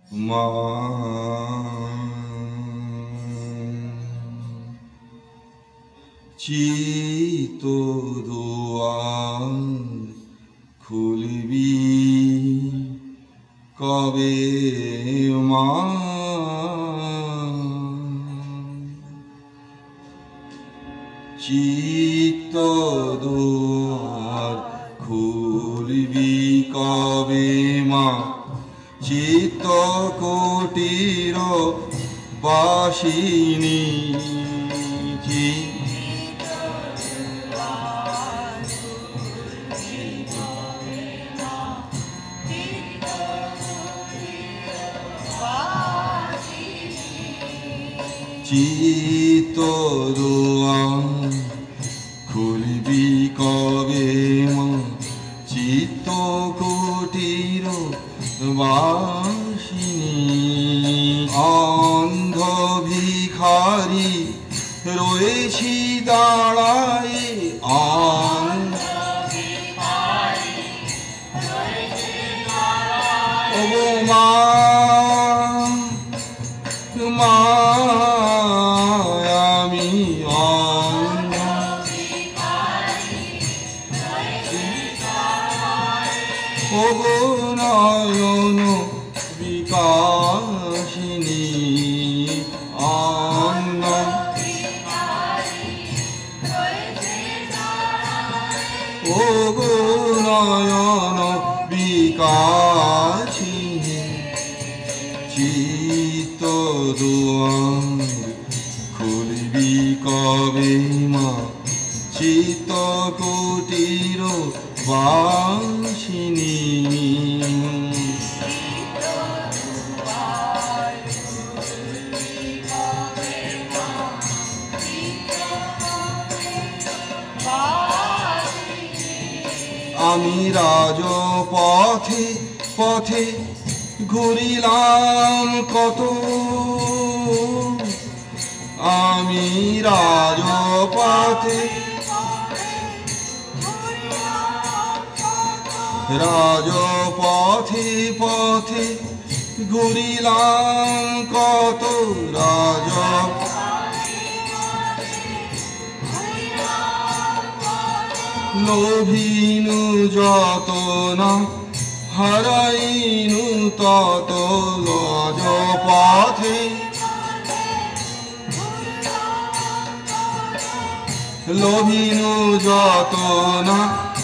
মা চিত দুয়ার খুলবি কবে মা চিত দুয়ার খুলবি কবে মা চিত্ত কুটির বাসিনী চিত্ত দুয়ার খুলবি কবে মা চিত্ত কুটির বাসিনী অন্ধ ভিখারি রয়েছি দাঁড়ায় ও মা মা আমি ও নয়ন বিকাশিনী অন্ন ও নয়ন বিকাশিনী চিত্ত দুয়ার খুলবি কবে মা চিত্ত কুটির বাসিনী আমি রাজপথে পথে ঘুরিলাম কত আমি রাজপথে রাজপথে পথে ঘুরিলাম কত রাজ লোভিনু যত না হারাইনু তত রাজপথে লোভিনু যত না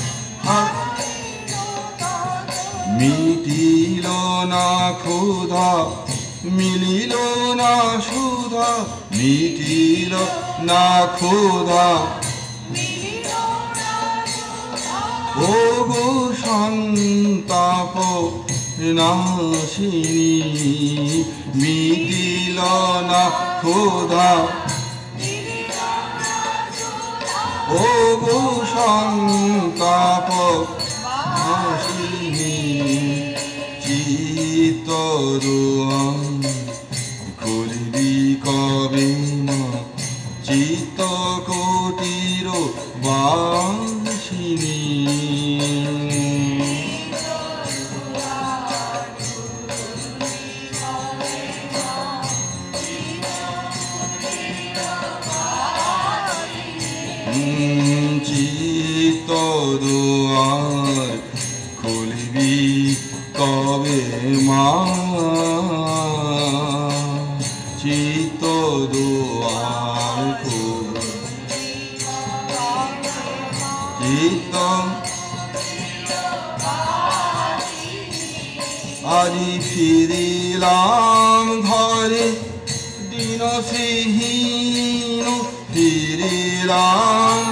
মিটিল না ক্ষুধা মিলিল না সুধা মিটিল না ক্ষুধা ও গো সন্তাপ নাশিনী মিটিল না ক্ষুধা ও গো সন্তাপ নাশিনী চিত্ত দুয়ার খুলবি কবে মা চিত্ত কুটির বাসিনী চিত্ত দুয়ার খুলবি কবে মা চিত্ত দুয়ার চিত্ত আজি ফিরিলাম ঘরে দিন সিহীন ফিরিলাম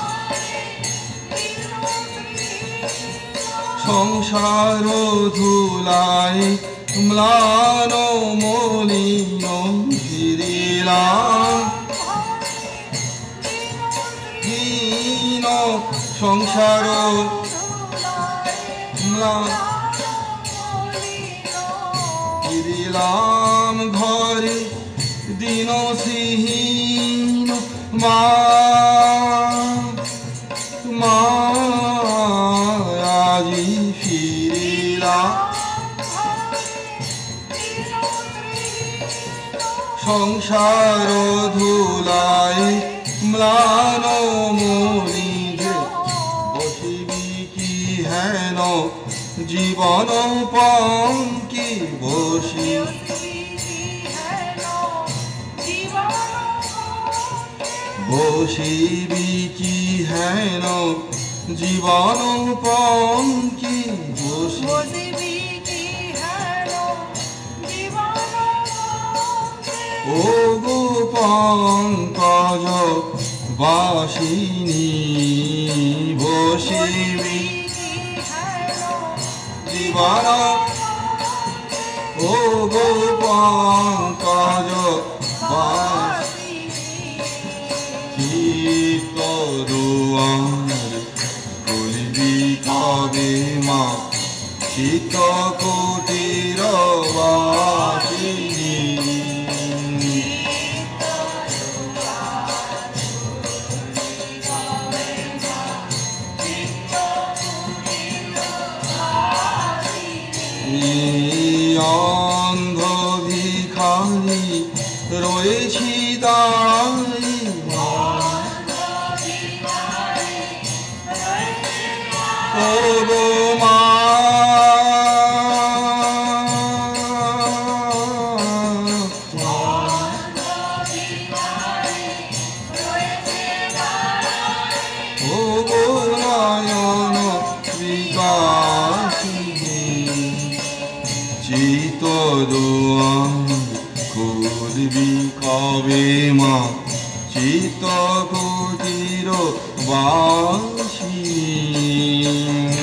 সংসার ধুলায় ম্লান মলিন ফিরিলাম হীন সংসার ফিরিলাম ঘরে দিন সিহীন মা মা আজি ফিরিলা সংসার ধুলায় ম্লান মরিজে বসিবি কি হেন জীবন পঙ্কি বসি বসিবি কি হেন জীবন পঙ্কি বসি ও গো পঙ্কজ বাসিনী বসিবি জীবন ও গো পঙ্কজ চিত্ত দুয়ার খুলবি কবে মা চিত্ত কুটির বাসিনী অন্ধ ভিখারি রয়েছি দাঁড়াই ও গো মা ও গো নয়ন বিকাশিনী চিত দুয়ার খুলবি কবে মা চিত কুটির বাসিনী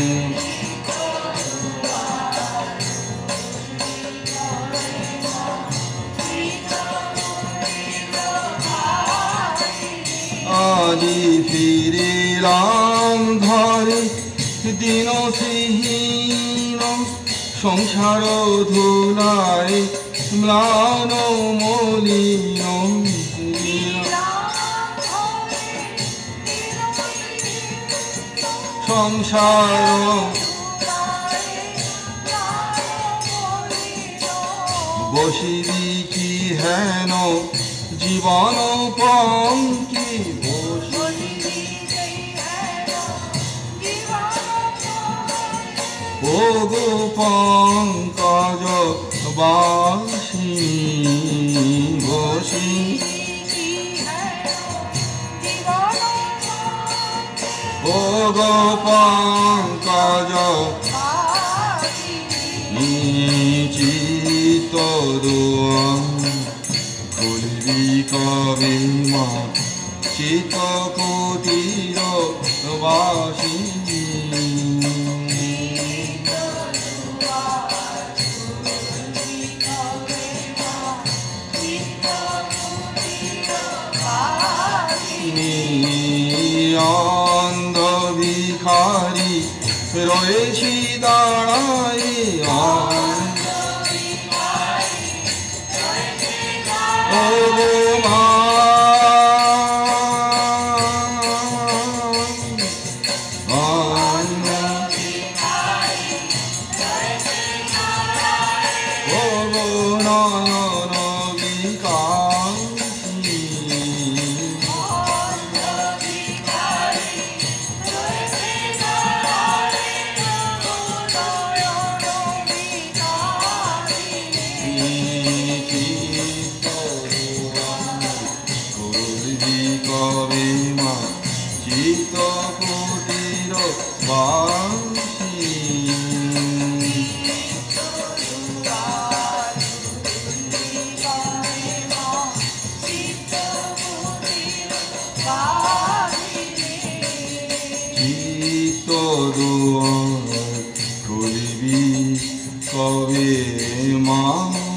আজি ফিরিলাম ঘরে দিনসহীন সংসার ধুলায় ম্লান মলিন সংসার বসিবি কি হেন জীবন পঙ্কি ও গো পঙ্কজ বাসিনী বসি ও গো পঙ্কজ চিত্ত দুয়ার খুলবি কবে মা চিত্ত কুটির বাসিনী অন্ধ ভিখারি রয়েছি দাঁড়াই ও গো মা ও গো নয়ন কবে মা চিত্ত কুটির বাসিনী চিত্ত দুয়ার খুলবি কবে মা